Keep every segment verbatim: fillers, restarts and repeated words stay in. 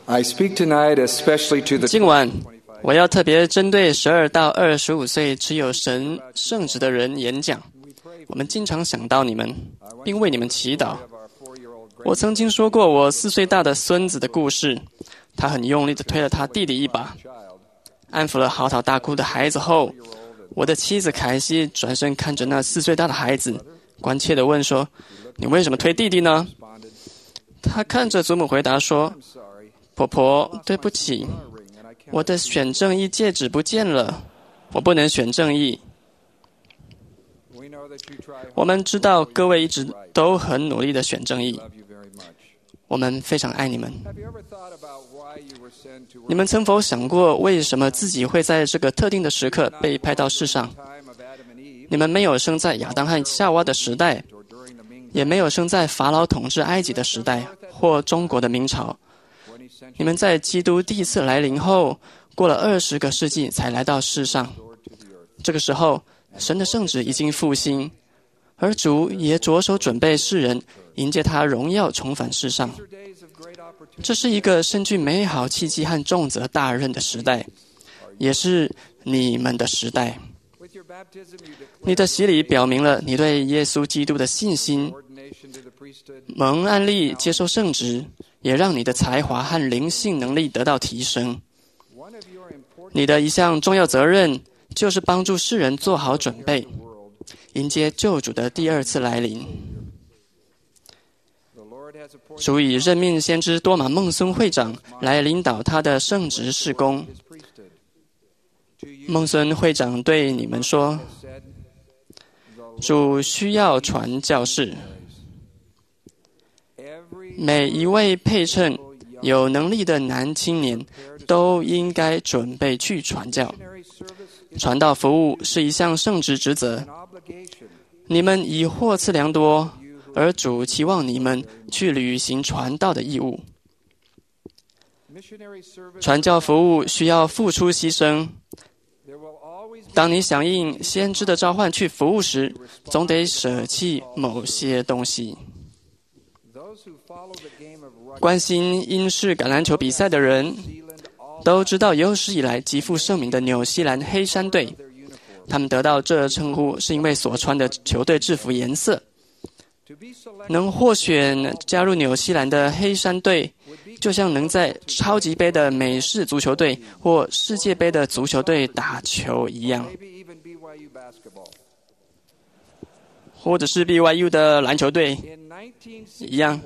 I speak tonight especially to the 今晚我要特别针对十二到二十五岁持有神圣职的人演讲。我们经常想到你们，并为你们祈祷。我曾经说过我四岁大的孙子的故事，他很用力地推了他弟弟一把，安抚了嚎啕大哭的孩子后，我的妻子凯西转身看着那四岁大的孩子，关切地问说：“你为什么推弟弟呢？”他看着祖母回答说：“婆婆，对不起，我的选正义戒指不见了，我不能选正义。”我们知道各位一直都很努力地选正义，我们非常爱你们。你们曾否想过为什么自己会在这个特定的时刻被派到世上？你们没有生在亚当和夏娃的时代，也没有生在法老统治埃及的时代或中国的明朝。你们在基督第一次来临后，过了二十个世纪才来到世上。这个时候，神的圣旨已经复兴，而主也着手准备世人迎接他荣耀重返世上。这是一个深具美好契机和重责大任的时代，也是你们的时代。你的洗礼表明了你对耶稣基督的信心，蒙按立接受圣职，也让你的才华和灵性能力得到提升。你的一项重要责任就是帮助世人做好准备，迎接救主的第二次来临。主已任命先知多马孟孙会长来领导他的圣职事工。孟孙会长对你们说：“主需要传教士，每一位配称有能力的男青年都应该准备去传教。传道服务是一项圣职职责，你们已获赐良多，而主期望你们去履行传道的义务。传教服务需要付出牺牲。当你响应先知的召唤去服务时，总得舍弃某些东西。关心英式橄榄球比赛的人都知道，有史以来极负盛名的纽西兰黑山队，他们得到这称呼是因为所穿的球队制服颜色。能获选加入纽西兰的黑山队，就像能在超级杯的美式足球队或世界杯的足球队打球一样，或者是 B Y U 的篮球队一样。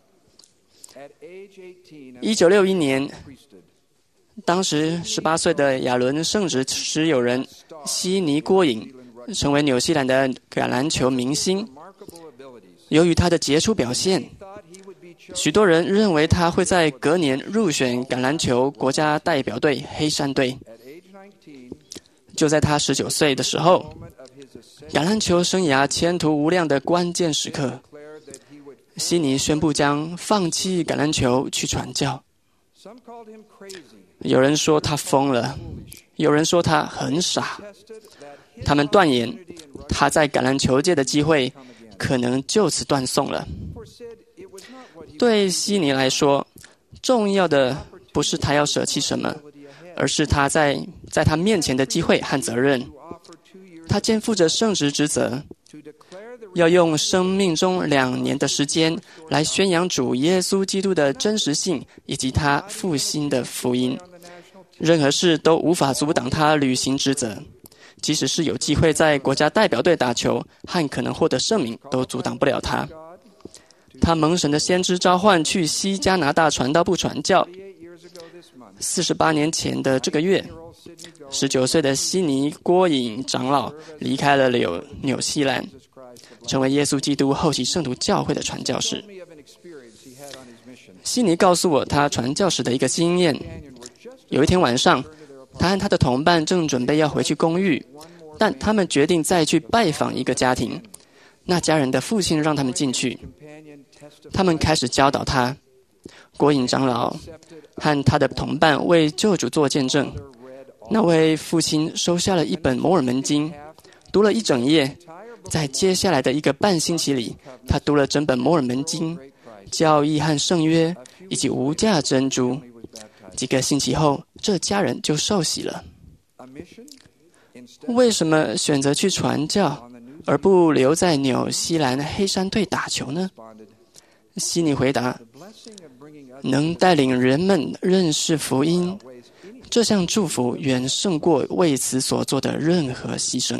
一九六一年，当时十八岁的亚伦圣职持有人悉尼郭颖成为纽西兰的橄榄球明星。由于他的杰出表现，许多人认为他会在隔年入选橄榄球国家代表队黑山队。就在他十九岁的时候，橄榄球生涯前途无量的关键时刻，悉尼宣布将放弃橄榄球去传教。有人说他疯了，有人说他很傻。他们断言他在橄榄球界的机会可能就此断送了。对悉尼来说，重要的不是他要舍弃什么，而是他在在他面前的机会和责任。他肩负着圣职职责，要用生命中两年的时间来宣扬主耶稣基督的真实性以及他复兴的福音。任何事都无法阻挡他履行职责，即使是有机会在国家代表队打球和可能获得盛名，都阻挡不了他。他蒙神的先知召唤去西加拿大传道部传教。四十八年前的这个月，十九岁的悉尼郭颖长老离开了纽纽西兰，成为耶稣基督后期圣徒教会的传教士。悉尼告诉我他传教时的一个经验。有一天晚上，他和他的同伴正准备要回去公寓，但他们决定再去拜访一个家庭。那家人的父亲让他们进去，他们开始教导他。郭颖长老和他的同伴为救主做见证。那位父亲收下了一本摩尔门经，读了一整夜。在接下来的一个半星期里，他读了整本摩尔门经、教义和圣约以及无价珍珠。 几个星期后，这家人就受洗了。为什么选择去传教，而不留在纽西兰黑山队打球呢？悉尼回答：能带领人们认识福音，这项祝福远胜过为此所做的任何牺牲。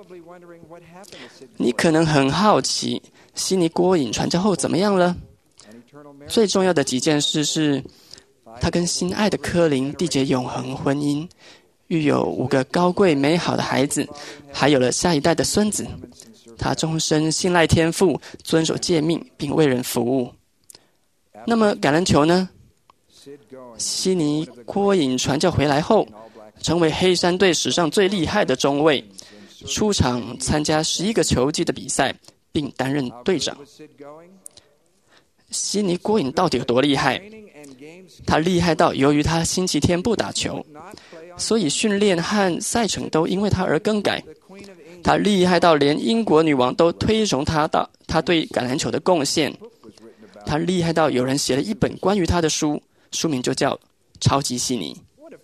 你可能很好奇，悉尼郭隐传教后怎么样了？最重要的几件事是，他跟心爱的科林缔结永恒婚姻，育有五个高贵美好的孩子，还有了下一代的孙子。他终身信赖天父，遵守诫命，并为人服务。那么橄榄球呢？悉尼郭隐传教回来后，成为黑山队史上最厉害的中卫，出场参加十一个球季的比赛，并担任队长。悉尼郭隐到底有多厉害？他厉害到由于他星期天不打球，所以训练和赛程都因为他而更改。他厉害到连英国女王都推崇他到他对橄榄球的贡献。他厉害到有人写了一本关于他的书，书名就叫《超级悉尼》。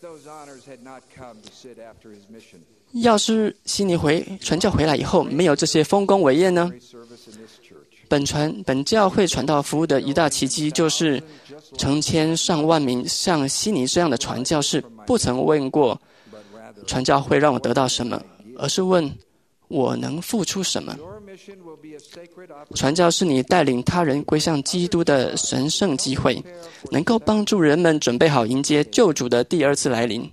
要是悉尼回传教回来以后没有这些丰功伟业呢？本传本教会传道服务的一大奇迹，就是成千上万名像悉尼这样的传教士，不曾问过传教会让我得到什么，而是问我能付出什么。传教是你带领他人归向基督的神圣机会，能够帮助人们准备好迎接救主的第二次来临。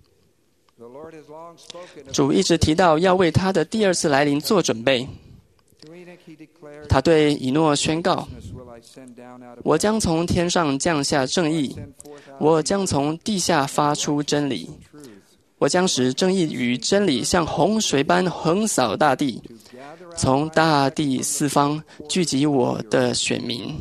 主一直提到要为他的第二次来临做准备。他对以诺宣告：我将从天上降下正义，我将从地下发出真理，我将使正义与真理像洪水般横扫大地，从大地四方聚集我的选民。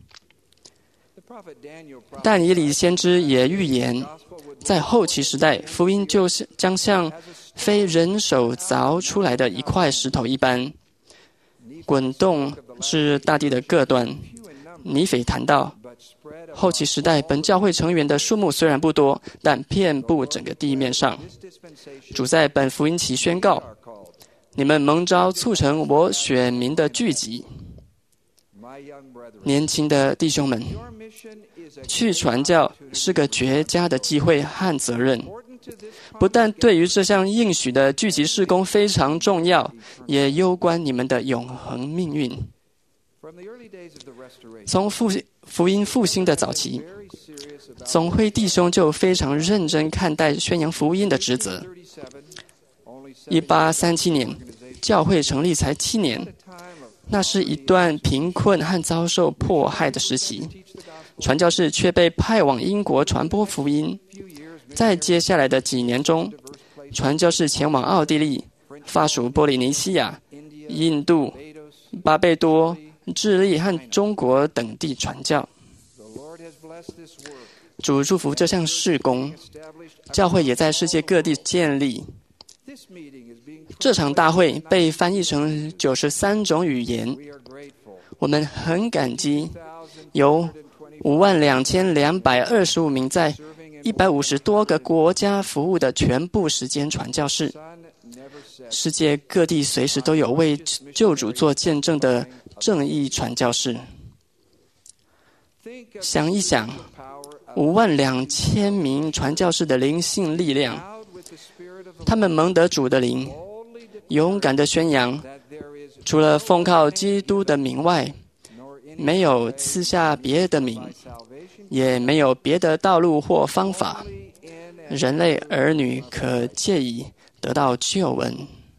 但以理先知也预言，在后期时代，福音就是将像非人手凿出来的一块石头一般，滚动至大地的各端。尼斐谈到，后期时代本教会成员的数目虽然不多，但遍布整个地面上。主在本福音期宣告：你们蒙召促成我选民的聚集。年轻的弟兄们，去传教是个绝佳的机会和责任，不但对于这项应许的聚集事工非常重要，也攸关你们的永恒命运。从复福音复兴的早期，总会弟兄就非常认真看待宣扬福音的职责。一八三七年，教会成立才七年，那是一段贫困和遭受迫害的时期。传教士却被派往英国传播福音。在接下来的几年中，传教士前往奥地利、法属波利尼西亚、印度、巴贝多、智利和中国等地传教。主祝福这项事工，教会也在世界各地建立。这场大会被翻译成九十三种语言。我们很感激由五万两千两百二十五名在一百五十多个国家服务的全部时间传教士。世界各地随时都有为救主做见证的正义传教士。想一想，五万两千名传教士的灵性力量，他们蒙得主的灵，勇敢地宣扬，除了奉靠基督的名外，没有赐下别的名，也没有别的道路或方法，人类儿女可借以得到救恩。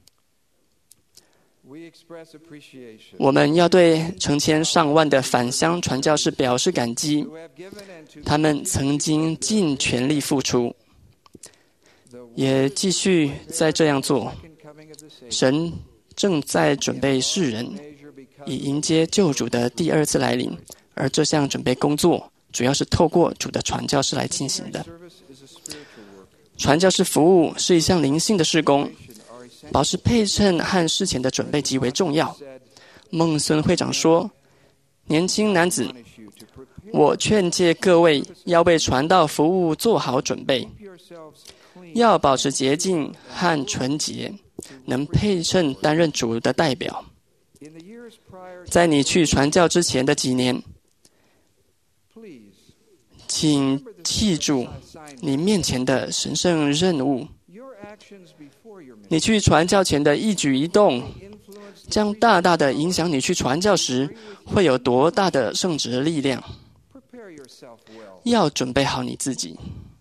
我们要对成千上万的返乡传教士表示感激，他们曾经尽全力付出，也继续在这样做。神正在准备世人，以迎接救主的第二次来临，而这项准备工作主要是透过主的传教士来进行的。传教士服务是一项灵性的事工，保持配称和事前的准备极为重要。孟孙会长说：年轻男子， 我劝诫各位要为传道服务做好准备，要保持洁净和纯洁，能配称担任主的代表。在你去传教之前的几年，请记住你面前的神圣任务。你去传教前的一举一动，将大大的影响你去传教时会有多大的圣职力量。要准备好你自己。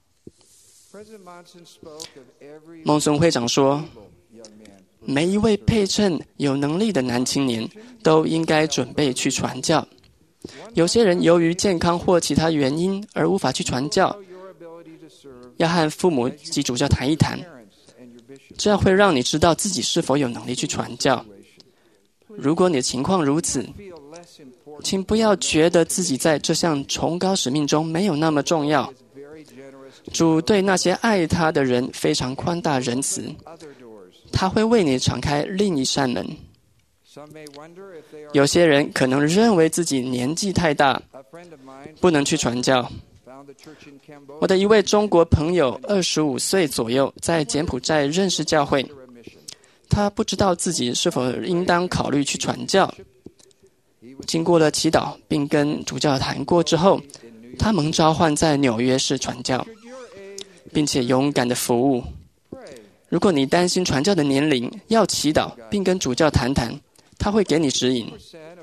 孟孙会长说，每一位配称有能力的男青年都应该准备去传教。有些人由于健康或其他原因而无法去传教，要和父母及主教谈一谈，这样会让你知道自己是否有能力去传教。如果你的情况如此，请不要觉得自己在这项崇高使命中没有那么重要。主对那些爱他的人非常宽大仁慈，他会为你敞开另一扇门。有些人可能认为自己年纪太大，不能去传教。我的一位中国朋友二十五岁左右，在柬埔寨认识教会，他不知道自己是否应当考虑去传教。经过了祈祷并跟主教谈过之后，他蒙召唤在纽约市传教，并且勇敢的服务。如果你担心传教的年龄，要祈祷并跟主教谈谈，他会给你指引。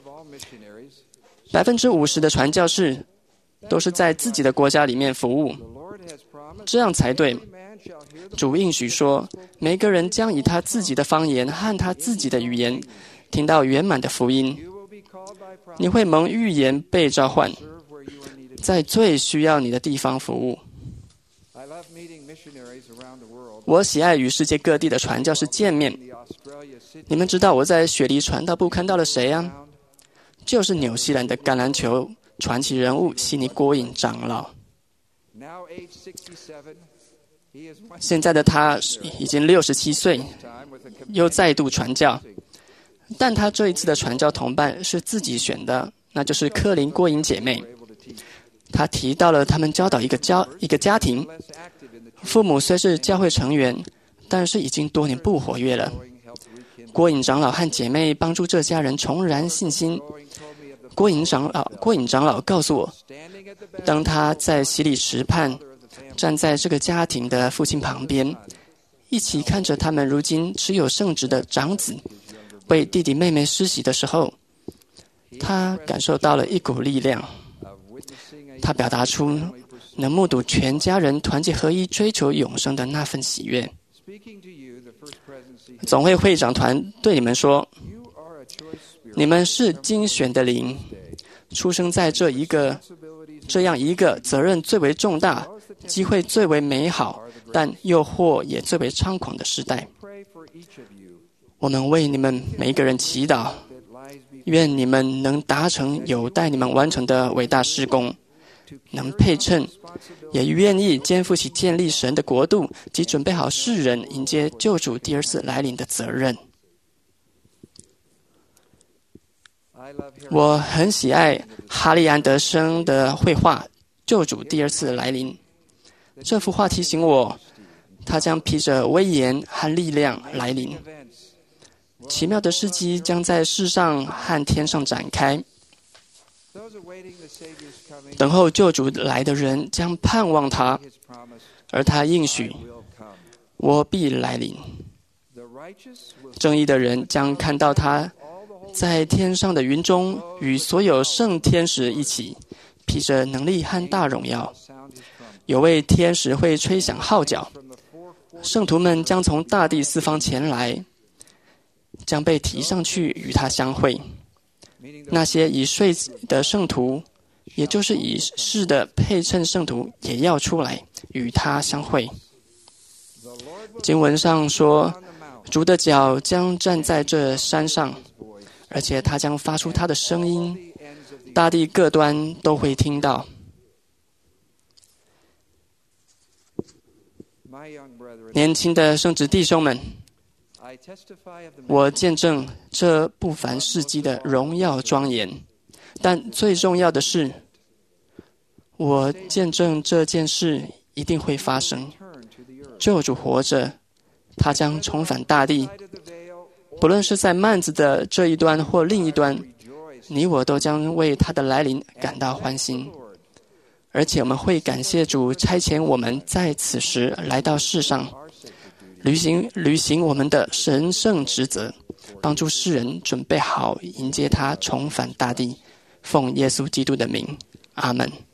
百分之五十的传教士都是在自己的国家里面服务，这样才对。主应许说，每个人将以他自己的方言和他自己的语言听到圆满的福音。你会蒙预言被召唤，在最需要你的地方服务。我喜爱与世界各地的传教士见面。你们知道我在雪梨传道部看到了谁啊？就是纽西兰的橄榄球传奇人物悉尼郭颖长老。现在的他已经六十七岁，又再度传教。但他这一次的传教同伴是自己选的，那就是克林郭颖姐妹。他提到了他们教导一个家一个家庭，父母虽是教会成员，但是已经多年不活跃了。郭颖长老和姐妹帮助这家人重燃信心。郭颖长老郭颖长老告诉我，当他在洗礼池畔站在这个家庭的父亲旁边，一起看着他们如今持有圣职的长子为弟弟妹妹施洗的时候，他感受到了一股力量。他表达出能目睹全家人团结合一追求永生的那份喜悦。总会会长团对你们说，你们是精选的灵，出生在这一个这样一个责任最为重大、机会最为美好，但诱惑也最为猖狂的时代。我们为你们每一个人祈祷，愿你们能达成有待你们完成的伟大事工，能配称，也愿意肩负起建立神的国度及准备好世人迎接救主第二次来临的责任。我很喜爱哈利·安德森的绘画《救主第二次来临》。这幅画提醒我，他将披着威严和力量来临。奇妙的事迹将在世上和天上展开。等候救主来的人将盼望他，而他应许，我必来临。正义的人将看到他在天上的云中，与所有圣天使一起，披着能力和大荣耀。有位天使会吹响号角，圣徒们将从大地四方前来，将被提上去与他相会。那些已睡的圣徒，也就是已逝的配称圣徒，也要出来与他相会。经文上说，主的脚将站在这山上，而且他将发出他的声音，大地各端都会听到。年轻的圣职弟兄们，我见证这不凡事迹的荣耀庄严，但最重要的是， 我见证这件事一定会发生。救主活着，他将重返大地。不论是在幔子的这一端或另一端，你我都将为他的来临感到欢欣。而且我们会感谢主差遣我们在此时来到世上，履行履行我们的神圣职责，帮助世人准备好迎接他重返大地。奉耶稣基督的名，阿们。